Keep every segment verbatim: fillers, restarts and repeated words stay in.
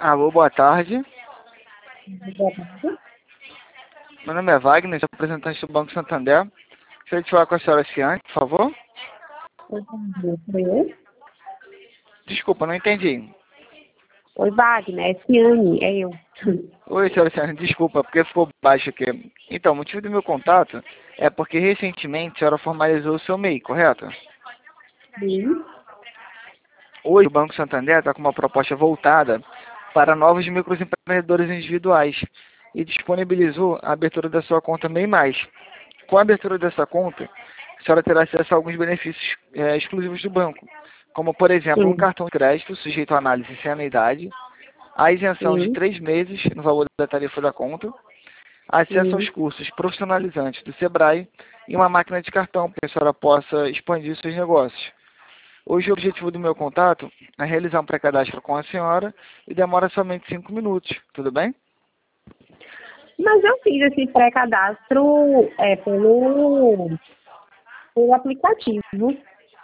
Alô, boa tarde. Boa tarde. Meu nome é Wagner, sou representante do Banco Santander. Gostaria de falar com a senhora Ciane, por favor. Oi, Wagner, sou eu? Desculpa, não entendi. Oi, Wagner, é Ciane, é eu. Oi, senhora Ciane, desculpa, porque ficou baixo aqui. Então, o motivo do meu contato é porque recentemente a senhora formalizou o seu M E I, correto? Sim. Hoje o Banco Santander está com uma proposta voltada para novos microempreendedores individuais e disponibilizou a abertura da sua conta M E I mais. Com a abertura dessa conta, a senhora terá acesso a alguns benefícios é, exclusivos do banco, como, por exemplo, um Sim. cartão de crédito sujeito à análise sem anuidade, a isenção de Sim. três meses no valor da tarifa da conta, acesso aos Sim. cursos profissionalizantes do Sebrae e uma máquina de cartão para que a senhora possa expandir seus negócios. Hoje o objetivo do meu contato é realizar um pré-cadastro com a senhora e demora somente cinco minutos, tudo bem? Mas eu fiz esse pré-cadastro é, pelo, pelo aplicativo.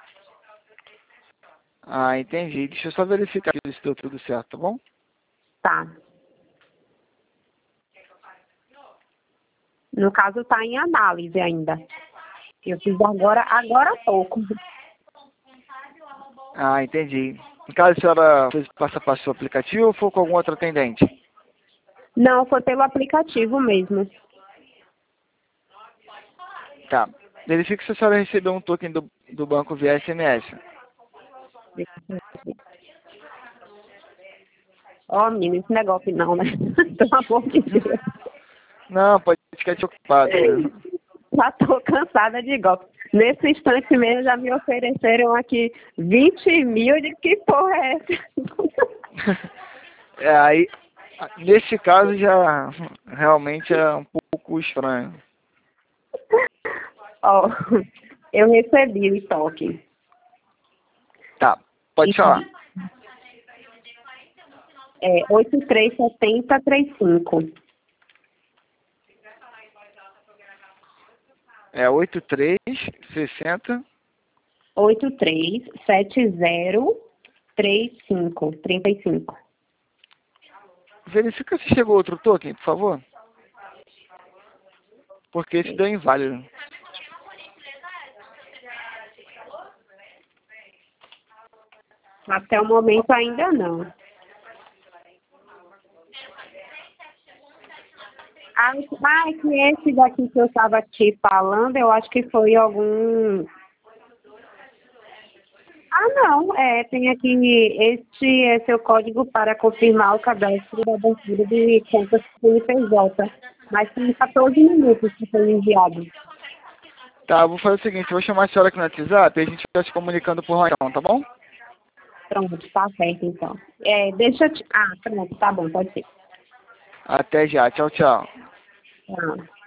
Ah, entendi. Deixa eu só verificar se deu tudo certo, tá bom? Tá. No caso, está em análise ainda. Eu fiz agora, agora há pouco. Ah, entendi. No caso, a senhora fez passa para seu aplicativo ou foi com algum outro atendente? Não, foi pelo aplicativo mesmo. Tá. Verifique se a senhora recebeu um token do, do banco via S M S. Ó, menino, esse negócio não, né? Pelo amor de Deus. Não, pode ficar desocupado. Já tô cansada de golpe. Nesse instante mesmo já me ofereceram aqui vinte mil de que porra é essa? É, aí, nesse caso já realmente é um pouco estranho. Ó, eu recebi o toque. Tá, pode falar. É oito três sete zero três cinco. É oito três sessenta. oito três sete zero três cinco. trinta e cinco. Verifica se chegou outro token, por favor. Porque esse deu inválido. Até o momento ainda não. Ah, ah, que esse daqui que eu estava te falando, eu acho que foi algum. Ah, não, é, tem aqui, este é seu código para confirmar o cadastro da abertura de contas C N P J, mas tem quatorze minutos que foi enviado. Tá, eu vou fazer o seguinte, eu vou chamar a senhora aqui no WhatsApp e a gente vai se comunicando por lá então, tá bom? Pronto, tá certo então. É, deixa eu te... Ah, pronto, tá bom, pode ser. Até já, tchau, tchau. Tá.